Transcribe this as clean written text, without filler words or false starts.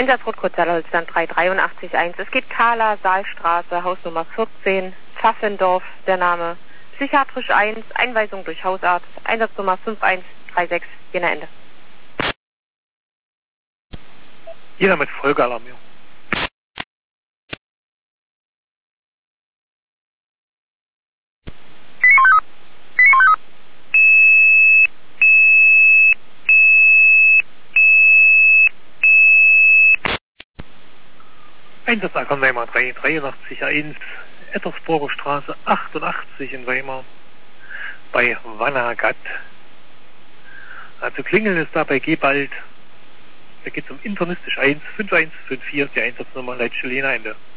Einsatzrot Kurzerholzland 3881. Es geht Kahler, Saalstraße, Hausnummer 14, Pfaffendorf, der Name. Psychiatrisch 1, Einweisung durch Hausarzt, Einsatznummer 5136, Jena Ende. Jena mit Folgealarmierung. Einsatzacker Weimar 38301, Ettersburger Straße 88 in Weimar, bei Wannergatt. Also klingeln ist da bei Gebald. Da geht es um internistisch 1, 5154, die Einsatznummer Leitstelle Jena Ende.